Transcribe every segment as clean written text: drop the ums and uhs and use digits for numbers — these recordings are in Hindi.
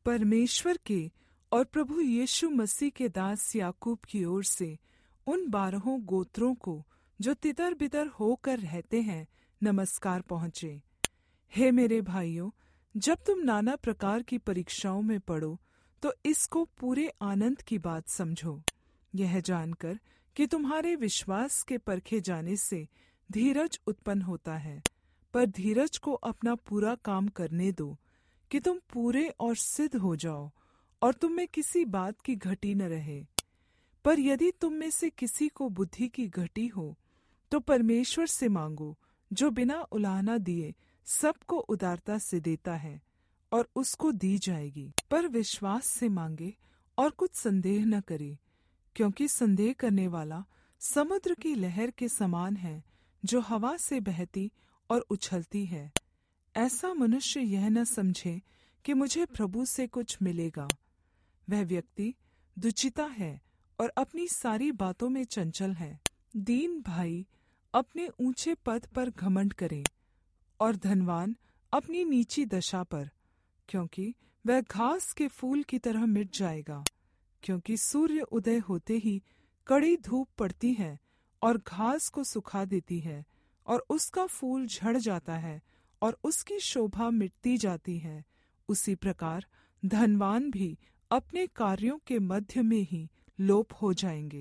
परमेश्वर के और प्रभु यीशु मसीह के दास याकूब की ओर से उन 12 गोत्रों को जो तितर-बितर होकर रहते हैं, नमस्कार पहुँचे। हे मेरे भाइयों, जब तुम नाना प्रकार की परीक्षाओं में पड़ो, तो इसको पूरे आनंद की बात समझो, यह जानकर कि तुम्हारे विश्वास के परखे जाने से धीरज उत्पन्न होता है। पर धीरज को अपना पूरा काम करने दो, कि तुम पूरे और सिद्ध हो जाओ, और तुम में किसी बात की घटी न रहे। पर यदि तुम में से किसी को बुद्धि की घटी हो, तो परमेश्वर से मांगो, जो बिना उलाहना दिए सबको उदारता से देता है, और उसको दी जाएगी। पर विश्वास से मांगे और कुछ संदेह न करे, क्योंकि संदेह करने वाला समुद्र की लहर के समान है, जो हवा से बहती और उछलती है। ऐसा मनुष्य यह न समझे कि मुझे प्रभु से कुछ मिलेगा। वह व्यक्ति दुचिता है और अपनी सारी बातों में चंचल है। दीन भाई अपने ऊंचे पद पर घमंड करे, और धनवान अपनी नीची दशा पर, क्योंकि वह घास के फूल की तरह मिट जाएगा। क्योंकि सूर्य उदय होते ही कड़ी धूप पड़ती है और घास को सुखा देती है, और उसका फूल झड़ जाता है और उसकी शोभा मिटती जाती है। उसी प्रकार धनवान भी अपने कार्यों के मध्य में ही लोप हो जाएंगे।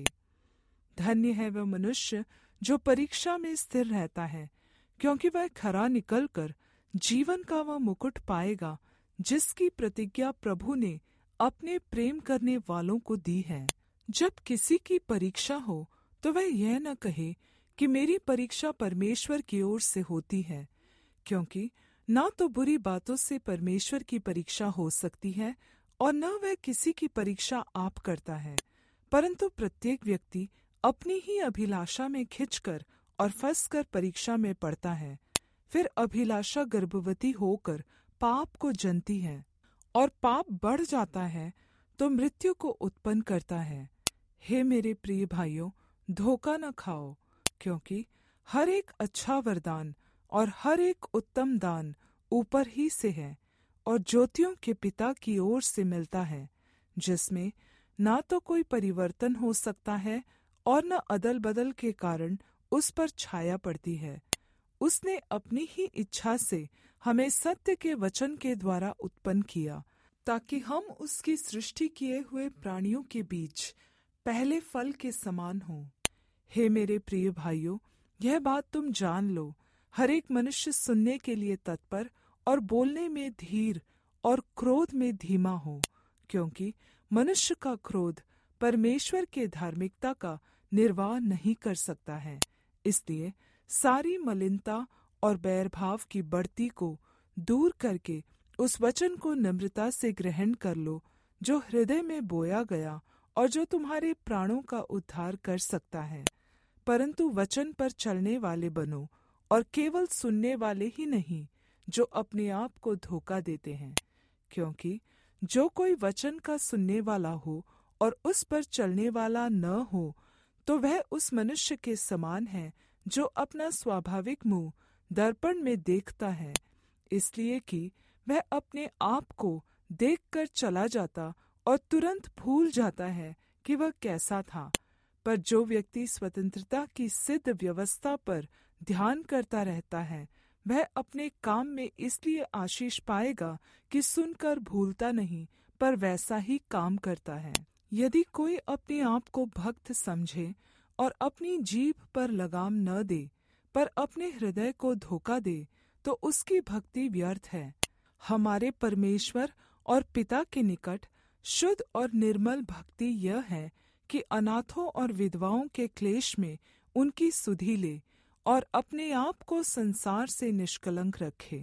धन्य है वह मनुष्य जो परीक्षा में स्थिर रहता है, क्योंकि वह खरा निकलकर जीवन का वह मुकुट पाएगा, जिसकी प्रतिज्ञा प्रभु ने अपने प्रेम करने वालों को दी है। जब किसी की परीक्षा हो, तो वह यह न कहे कि मेरी परीक्षा परमेश्वर की ओर से होती है, क्योंकि न तो बुरी बातों से परमेश्वर की परीक्षा हो सकती है, और न वह किसी की परीक्षा आप करता है, परंतु प्रत्येक व्यक्ति अपनी ही अभिलाषा में खिंचकर और फंसकर परीक्षा में पड़ता है। फिर अभिलाषा गर्भवती होकर पाप को जनती है, और पाप बढ़ जाता है तो मृत्यु को उत्पन्न करता है। हे मेरे प्रिय भाइयों, धोखा न खाओ, क्योंकि हर एक अच्छा वरदान और हर एक उत्तम दान ऊपर ही से है, और ज्योतियों के पिता की ओर से मिलता है, जिसमें ना तो कोई परिवर्तन हो सकता है और न अदल बदल के कारण उस पर छाया पड़ती है। उसने अपनी ही इच्छा से हमें सत्य के वचन के द्वारा उत्पन्न किया, ताकि हम उसकी सृष्टि किए हुए प्राणियों के बीच पहले फल के समान हों। हे मेरे प्रिय भाइयों, यह बात तुम जान लो, हर एक मनुष्य सुनने के लिए तत्पर और बोलने में धीर और क्रोध में धीमा हो, क्योंकि मनुष्य का क्रोध परमेश्वर के धार्मिकता का निर्वाह नहीं कर सकता है। इसलिए सारी मलिनता और बैरभाव की बढ़ती को दूर करके उस वचन को नम्रता से ग्रहण कर लो, जो हृदय में बोया गया और जो तुम्हारे प्राणों का उद्धार कर सकता है। परंतु वचन पर चलने वाले बनो, और केवल सुनने वाले ही नहीं, जो अपने आप को धोखा देते हैं। क्योंकि जो कोई वचन का सुनने वाला हो और उस पर चलने वाला न हो, तो वह उस मनुष्य के समान है जो अपना स्वाभाविक मुँह दर्पण में देखता है, इसलिए कि वह अपने आप को देखकर चला जाता और तुरंत भूल जाता है कि वह कैसा था। पर जो व्यक्ति स्वतंत्रता की सिद्ध व्यवस्था पर ध्यान करता रहता है, वह अपने काम में इसलिए आशीष पाएगा कि सुनकर भूलता नहीं, पर वैसा ही काम करता है। यदि कोई अपने आप को भक्त समझे और अपनी जीभ पर लगाम न दे, पर अपने हृदय को धोखा दे, तो उसकी भक्ति व्यर्थ है। हमारे परमेश्वर और पिता के निकट शुद्ध और निर्मल भक्ति यह है कि अनाथों और विधवाओं के क्लेश में उनकी सुधि ले और अपने आप को संसार से निष्कलंक रखे।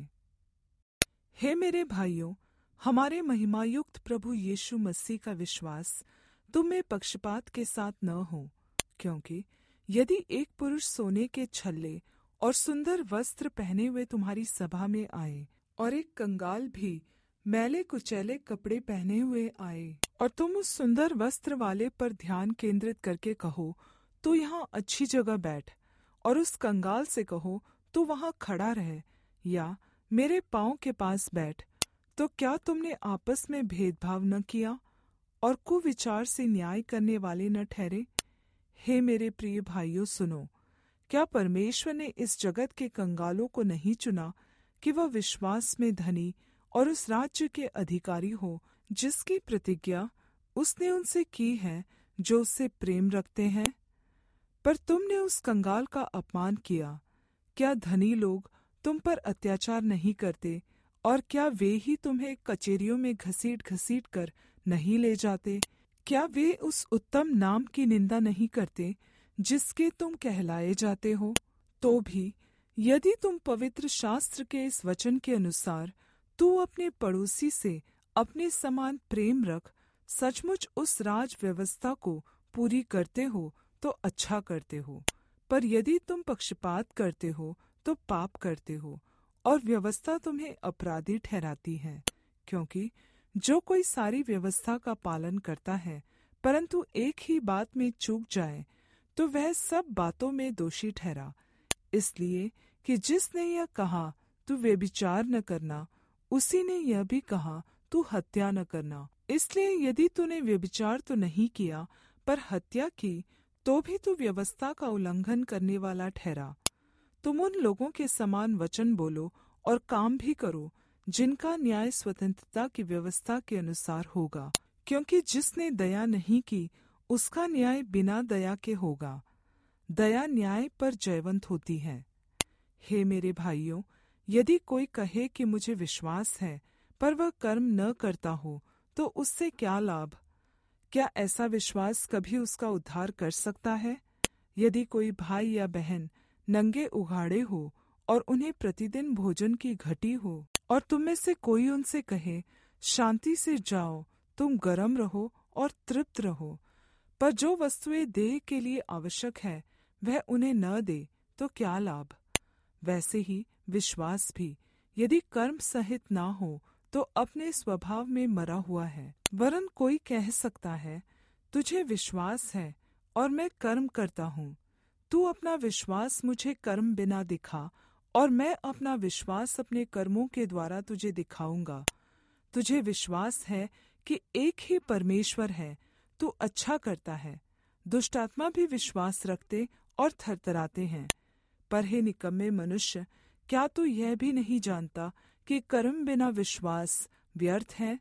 हे मेरे भाइयों, हमारे महिमायुक्त प्रभु यीशु मसीह का विश्वास तुम में पक्षपात के साथ न हो, क्योंकि यदि एक पुरुष सोने के छल्ले और सुंदर वस्त्र पहने हुए तुम्हारी सभा में आए, और एक कंगाल भी मैले कुचैले कपड़े पहने हुए आए, और तुम उस सुंदर वस्त्र वाले पर ध्यान केंद्रित करके कहो, तू यहाँ अच्छी जगह बैठ, और उस कंगाल से कहो, तू वहाँ खड़ा रह, या मेरे पाँव के पास बैठ, तो क्या तुमने आपस में भेदभाव न किया और कुविचार से न्याय करने वाले न ठहरे? हे मेरे प्रिय भाइयों, सुनो। क्या परमेश्वर ने इस जगत के कंगालों को नहीं चुना कि वह विश्वास में धनी और उस राज्य के अधिकारी हो जिसकी प्रतिज्ञा उसने उनसे की है जो उससे प्रेम रखते हैं? पर तुमने उस कंगाल का अपमान किया। क्या धनी लोग तुम पर अत्याचार नहीं करते, और क्या वे ही तुम्हें कचहरियों में घसीट घसीट कर नहीं ले जाते? क्या वे उस उत्तम नाम की निंदा नहीं करते जिसके तुम कहलाए जाते हो? तो भी यदि तुम पवित्र शास्त्र के इस वचन के अनुसार तू अपने पड़ोसी से अपने समान प्रेम रख, सचमुच उस राज व्यवस्था को पूरी करते हो तो अच्छा करते हो। पर यदि तुम पक्षपात करते हो तो पाप करते हो, और व्यवस्था तुम्हें अपराधी ठहराती है। क्योंकि जो कोई सारी व्यवस्था का पालन करता है परंतु एक ही बात में चूक जाए, तो वह सब बातों में दोषी ठहरा। इसलिए कि जिसने यह कहा तू व्यभिचार न करना, उसी ने यह भी कहा तू हत्या न करना। इसलिए यदि तूने व्यभिचार तो नहीं किया पर हत्या की, तो भी तू व्यवस्था का उल्लंघन करने वाला ठहरा। तुम उन लोगों के समान वचन बोलो और काम भी करो जिनका न्याय स्वतंत्रता की व्यवस्था के अनुसार होगा, क्योंकि जिसने दया नहीं की उसका न्याय बिना दया के होगा। दया न्याय पर जयवंत होती है। हे मेरे भाइयों, यदि कोई कहे कि मुझे विश्वास है पर वह कर्म न करता हो, तो उससे क्या लाभ? क्या ऐसा विश्वास कभी उसका उद्धार कर सकता है? यदि कोई भाई या बहन नंगे उघाड़े हो और उन्हें प्रतिदिन भोजन की घटी हो, और तुम में से कोई उनसे कहे शांति से जाओ, तुम गर्म रहो और तृप्त रहो, पर जो वस्तुएं देह के लिए आवश्यक है वह उन्हें न दे, तो क्या लाभ? वैसे ही विश्वास भी यदि कर्म सहित ना हो तो अपने स्वभाव में मरा हुआ है। वरन कोई कह सकता है, तुझे विश्वास है और मैं कर्म करता हूँ। तू अपना विश्वास मुझे कर्म बिना दिखा, और मैं अपना विश्वास अपने कर्मों के द्वारा तुझे दिखाऊंगा। तुझे विश्वास है कि एक ही परमेश्वर है, तू अच्छा करता है। दुष्टात्मा भी विश्वास रखते और थरथराते हैं। पर हे निकम्मे मनुष्य, क्या तू यह भी नहीं जानता कि कर्म बिना विश्वास व्यर्थ है?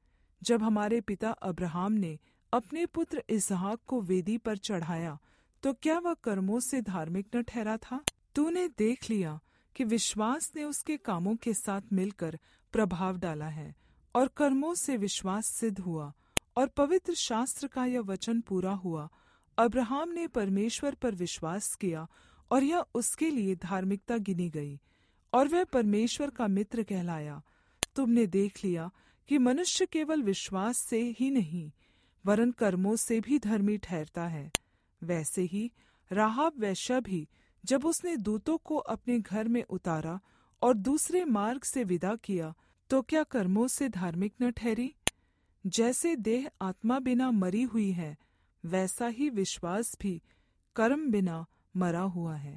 जब हमारे पिता अब्राहम ने अपने पुत्र इसहाक को वेदी पर चढ़ाया, तो क्या वह कर्मों से धार्मिक न ठहरा था? तूने देख लिया कि विश्वास ने उसके कामों के साथ मिलकर प्रभाव डाला है, और कर्मों से विश्वास सिद्ध हुआ, और पवित्र शास्त्र का यह वचन पूरा हुआ, अब्राहम ने परमेश्वर पर विश्वास किया और यह उसके लिए धार्मिकता गिनी गई, और वह परमेश्वर का मित्र कहलाया। तुमने देख लिया कि मनुष्य केवल विश्वास से ही नहीं वरन कर्मों से भी धर्मी ठहरता है। वैसे ही राहाब वेश्या भी, जब उसने दूतों को अपने घर में उतारा और दूसरे मार्ग से विदा किया, तो क्या कर्मों से धार्मिक न ठहरी? जैसे देह आत्मा बिना मरी हुई है, वैसा ही विश्वास भी कर्म बिना मरा हुआ है।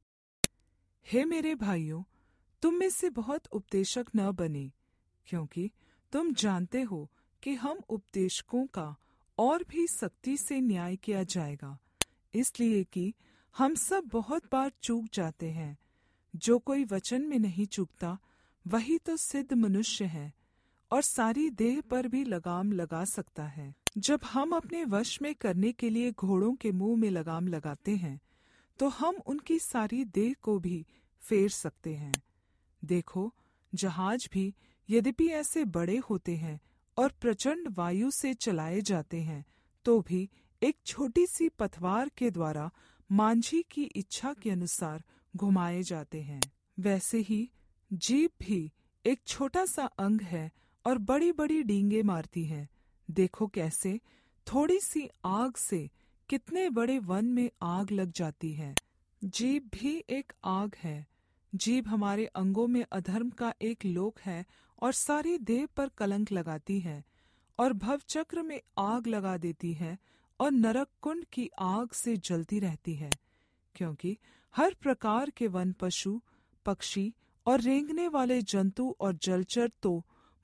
हे मेरे भाइयों, तुम में से बहुत उपदेशक न बने, क्योंकि तुम जानते हो कि हम उपदेशकों का और भी सख्ती से न्याय किया जाएगा, इसलिए कि हम सब बहुत बार चूक जाते हैं। जो कोई वचन में नहीं चूकता वही तो सिद्ध मनुष्य है, और सारी देह पर भी लगाम लगा सकता है। जब हम अपने वश में करने के लिए घोड़ों के मुंह में लगाम लगाते हैं, तो हम उनकी सारी देह को भी फेर सकते हैं। देखो, जहाज भी यद्यपि ऐसे बड़े होते हैं और प्रचंड वायु से चलाए जाते हैं, तो भी एक छोटी सी पतवार के द्वारा मांझी की इच्छा के अनुसार घुमाए जाते हैं। वैसे ही जीभ भी एक छोटा सा अंग है और बड़ी बड़ी डींगे मारती है। देखो कैसे थोड़ी सी आग से कितने बड़े वन में आग लग जाती है। जीभ भी एक आग है। जीभ हमारे अंगों में अधर्म का एक लोक है और सारी देह पर कलंक लगाती है, और भवचक्र में आग लगा देती है और नरक कुंड की आग से जलती रहती है। क्योंकि हर प्रकार के वन, पशु, पक्षी और रेंगने वाले जंतु और जलचर तो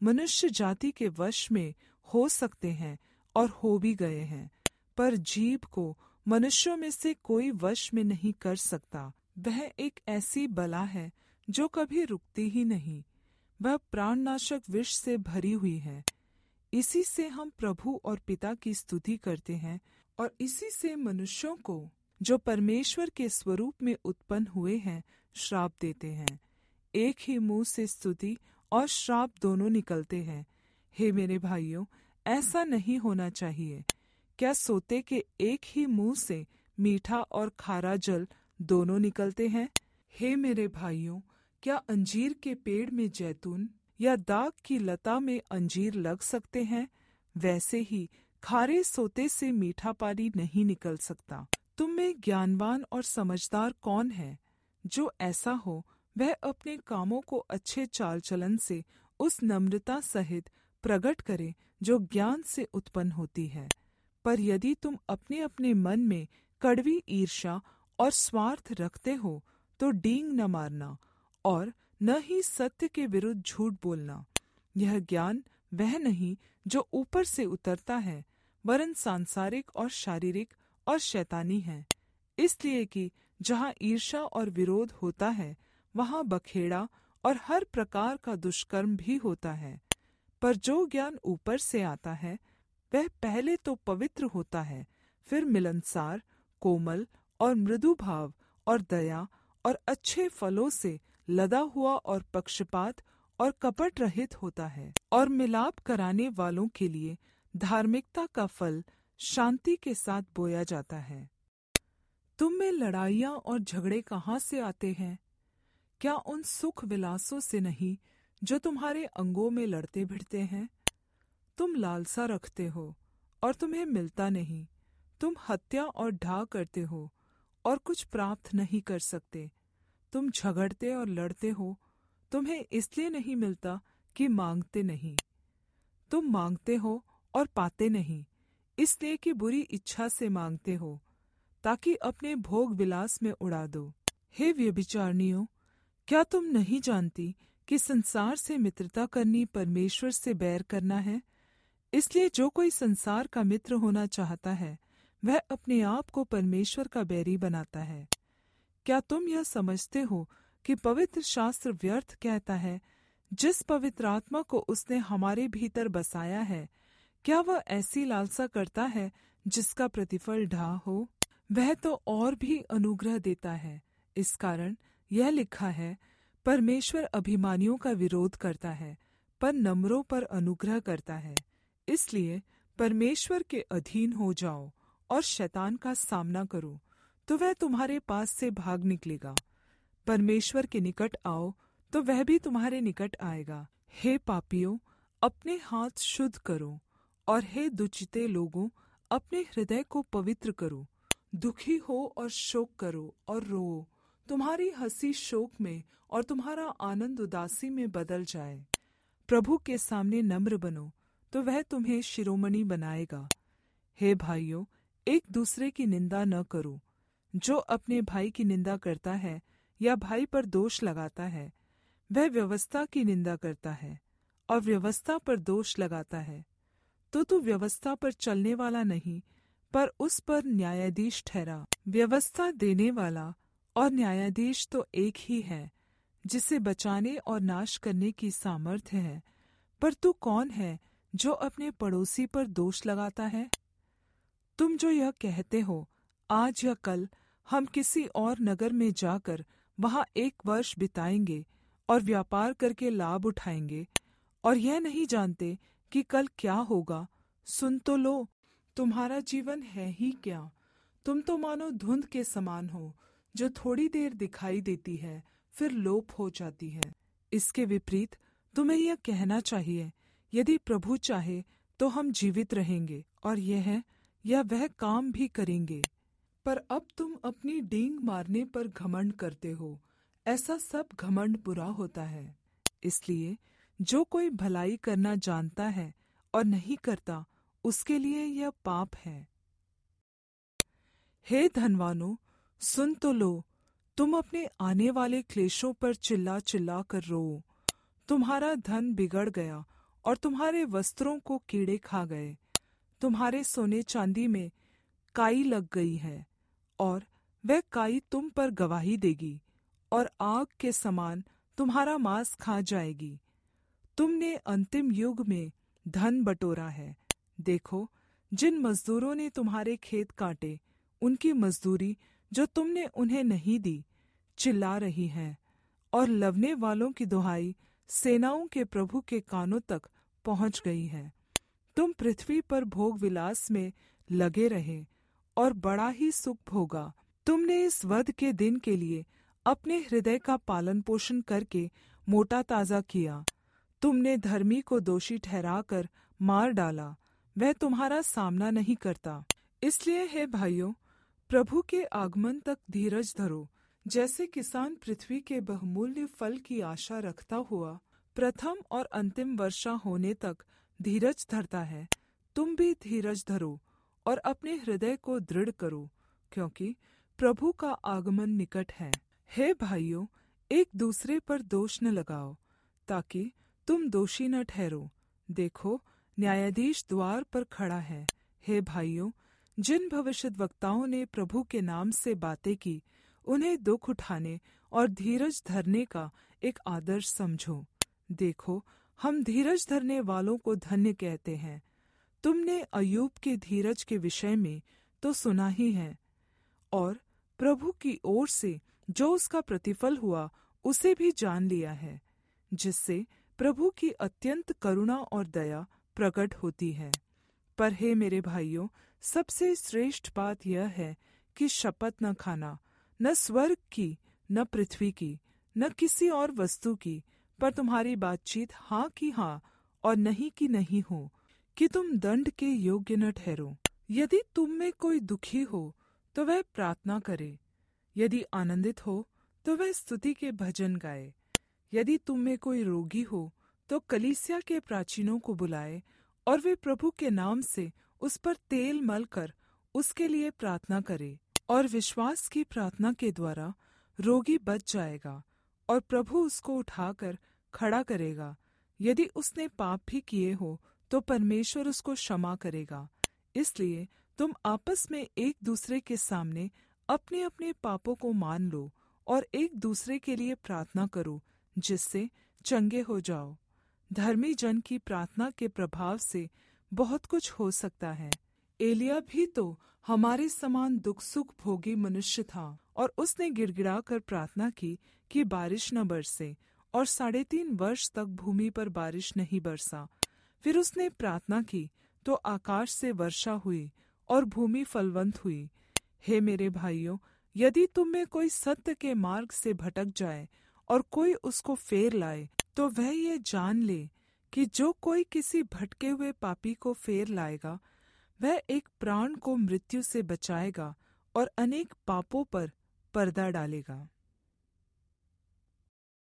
मनुष्य जाति के वश में हो सकते हैं और हो भी गए हैं, पर जीभ को मनुष्यों में से कोई वश में नहीं कर सकता। वह एक ऐसी बला है जो कभी रुकती ही नहीं। वह प्राणनाशक विष से भरी हुई है। इसी से हम प्रभु और पिता की स्तुति करते हैं और इसी से मनुष्यों को, जो परमेश्वर के स्वरूप में उत्पन्न हुए हैं, श्राप देते हैं। एक ही मुंह से स्तुति और श्राप दोनों निकलते हैं। हे मेरे भाइयों, ऐसा नहीं होना चाहिए। क्या सोते के एक ही मुंह से मीठा और खारा जल दोनों निकलते हैं? हे मेरे भाइयों, क्या अंजीर के पेड़ में जैतून या दाख की लता में अंजीर लग सकते हैं? वैसे ही खारे सोते से मीठा पानी नहीं निकल सकता। तुम में ज्ञानवान और समझदार कौन है? जो ऐसा हो वह अपने कामों को अच्छे चाल चलन से उस नम्रता सहित प्रकट करे जो ज्ञान से उत्पन्न होती है। पर यदि तुम अपने अपने मन में कड़वी ईर्ष्या और स्वार्थ रखते हो तो डींग न मारना और न ही सत्य के विरुद्ध झूठ बोलना। यह ज्ञान वह नहीं जो ऊपर से उतरता है, वरन सांसारिक और शारीरिक और शैतानी है। इसलिए कि जहाँ ईर्ष्या और विरोध होता है, वहाँ बखेड़ा और हर प्रकार का दुष्कर्म भी होता है। पर जो ज्ञान ऊपर से आता है वह पहले तो पवित्र होता है, फिर मिलनसार, कोमल और मृदु भाव और दया और अच्छे फलों से लदा हुआ और पक्षपात और कपट रहित होता है, और मिलाप कराने वालों के लिए धार्मिकता का फल शांति के साथ बोया जाता है। तुम में लड़ाइयाँ और झगड़े कहाँ से आते हैं? क्या उन सुख विलासों से नहीं जो तुम्हारे अंगों में लड़ते भिड़ते हैं? तुम लालसा रखते हो और तुम्हें मिलता नहीं। तुम हत्या और ढा करते हो और कुछ प्राप्त नहीं कर सकते। तुम झगड़ते और लड़ते हो, तुम्हें इसलिए नहीं मिलता कि मांगते नहीं। तुम मांगते हो और पाते नहीं, इसलिए कि बुरी इच्छा से मांगते हो, ताकि अपने भोग विलास में उड़ा दो। हे व्यभिचारिणियों, क्या तुम नहीं जानती कि संसार से मित्रता करनी परमेश्वर से बैर करना है? इसलिए जो कोई संसार का मित्र होना चाहता है, वह अपने आप को परमेश्वर का बैरी बनाता है। क्या तुम यह समझते हो कि पवित्र शास्त्र व्यर्थ कहता है, जिस पवित्र आत्मा को उसने हमारे भीतर बसाया है, क्या वह ऐसी लालसा करता है जिसका प्रतिफल ढा हो? वह तो और भी अनुग्रह देता है। इस कारण यह लिखा है, परमेश्वर अभिमानियों का विरोध करता है, पर नम्रों पर अनुग्रह करता है। इसलिए परमेश्वर के अधीन हो जाओ और शैतान का सामना करो, तो वह तुम्हारे पास से भाग निकलेगा। परमेश्वर के निकट आओ, तो वह भी तुम्हारे निकट आएगा। हे पापियों, अपने हाथ शुद्ध करो, और हे दुचिते लोगों, अपने हृदय को पवित्र करो। दुखी हो और शोक करो और रोओ। तुम्हारी हंसी शोक में और तुम्हारा आनंद उदासी में बदल जाए। प्रभु के सामने नम्र बनो, तो वह तुम्हें शिरोमणि बनाएगा। हे भाइयों, एक दूसरे की निंदा न करो। जो अपने भाई की निंदा करता है या भाई पर दोष लगाता है, वह व्यवस्था की निंदा करता है और व्यवस्था पर दोष लगाता है। तो तू व्यवस्था पर चलने वाला नहीं, पर उस पर न्यायाधीश ठहरा। व्यवस्था देने वाला और न्यायाधीश तो एक ही है, जिसे बचाने और नाश करने की सामर्थ्य है। पर तू कौन है जो अपने पड़ोसी पर दोष लगाता है? तुम जो यह कहते हो, आज या कल हम किसी और नगर में जाकर वहाँ 1 वर्ष बिताएंगे और व्यापार करके लाभ उठाएंगे, और यह नहीं जानते कि कल क्या होगा। सुन तो लो, तुम्हारा जीवन है ही क्या? तुम तो मानो धुंध के समान हो, जो थोड़ी देर दिखाई देती है, फिर लोप हो जाती है। इसके विपरीत तुम्हें यह कहना चाहिए, यदि प्रभु चाहे तो हम जीवित रहेंगे और यह वह काम भी करेंगे। पर अब तुम अपनी डींग मारने पर घमंड करते हो। ऐसा सब घमंड बुरा होता है। इसलिए जो कोई भलाई करना जानता है और नहीं करता, उसके लिए यह पाप है। हे धनवानों, सुन तो लो, तुम अपने आने वाले क्लेशों पर चिल्ला चिल्ला कर रो। तुम्हारा धन बिगड़ गया और तुम्हारे वस्त्रों को कीड़े खा गए। तुम्हारे सोने चांदी में काई लग गई है, और वह काई तुम पर गवाही देगी, और आग के समान तुम्हारा मांस खा जाएगी। तुमने अंतिम युग में धन बटोरा है। देखो, जिन मजदूरों ने तुम्हारे खेत काटे, उनकी मजदूरी जो तुमने उन्हें नहीं दी, चिल्ला रही है, और लवने वालों की दुहाई सेनाओं के प्रभु के कानों तक पहुँच गई है। तुम पृथ्वी पर भोग विलास में लगे रहे, और बड़ा ही सुख भोगा। तुमने इस वध के दिन के लिए अपने हृदय का पालन पोषण करके मोटा ताज़ा किया। तुमने धर्मी को दोषी ठहराकर मार डाला, वह तुम्हारा सामना नहीं करता। इसलिए हे भाइयों, प्रभु के आगमन तक धीरज धरो। जैसे किसान पृथ्वी के बहुमूल्य फल की आशा रखता हुआ प्रथम और अंतिम वर्षा होने तक धीरज धरता है, तुम भी धीरज धरो और अपने हृदय को दृढ़ करो, क्योंकि प्रभु का आगमन निकट है। हे भाइयों, एक दूसरे पर दोष न लगाओ, ताकि तुम दोषी न ठहरो। देखो, न्यायाधीश द्वार पर खड़ा है। हे भाइयों, जिन भविष्यद्वक्ताओं ने प्रभु के नाम से बातें की, उन्हें दुख उठाने और धीरज धरने का एक आदर्श समझो। देखो, हम धीरज धरने वालों को धन्य कहते हैं। तुमने अय्यूब के धीरज के विषय में तो सुना ही है, और प्रभु की ओर से जो उसका प्रतिफल हुआ उसे भी जान लिया है, जिससे प्रभु की अत्यंत करुणा और दया प्रकट होती है। पर हे मेरे भाइयों, सबसे श्रेष्ठ बात यह है कि शपथ न खाना, न स्वर्ग की, न पृथ्वी की, न किसी और वस्तु की, पर तुम्हारी बातचीत हाँ की हाँ और नहीं की नहीं हो, कि तुम दंड के योग्य न ठहरो। यदि तुम में कोई दुखी हो तो वह प्रार्थना करे, यदि आनंदित हो तो वह स्तुति के भजन गाए। यदि तुम में कोई रोगी हो तो कलीसिया के प्राचीनों को बुलाए, और वे प्रभु के नाम से उस पर तेल मलकर उसके लिए प्रार्थना करे। और विश्वास की प्रार्थना के द्वारा रोगी बच जाएगा, और प्रभु उसको उठाकर खड़ा करेगा। यदि उसने पाप भी किए हो तो परमेश्वर उसको क्षमा करेगा। इसलिए तुम आपस में एक दूसरे के सामने अपने अपने पापों को मान लो, और एक दूसरे के लिए प्रार्थना करो, जिससे चंगे हो जाओ। धर्मी जन की प्रार्थना के प्रभाव से बहुत कुछ हो सकता है। एलिय्याह भी तो हमारे समान दुख सुख भोगी मनुष्य था, और उसने गिड़गिड़ा कर प्रार्थना की कि बारिश न बरसे, और 3.5 वर्ष तक भूमि पर बारिश नहीं बरसा। फिर उसने प्रार्थना की तो आकाश से वर्षा हुई और भूमि फलवंत हुई। हे मेरे भाइयों, यदि तुम में कोई सत्य के मार्ग से भटक जाए और कोई उसको फेर लाए, तो वह ये जान ले कि जो कोई किसी भटके हुए पापी को फेर लाएगा, वह एक प्राण को मृत्यु से बचाएगा और अनेक पापों पर पर्दा डालेगा।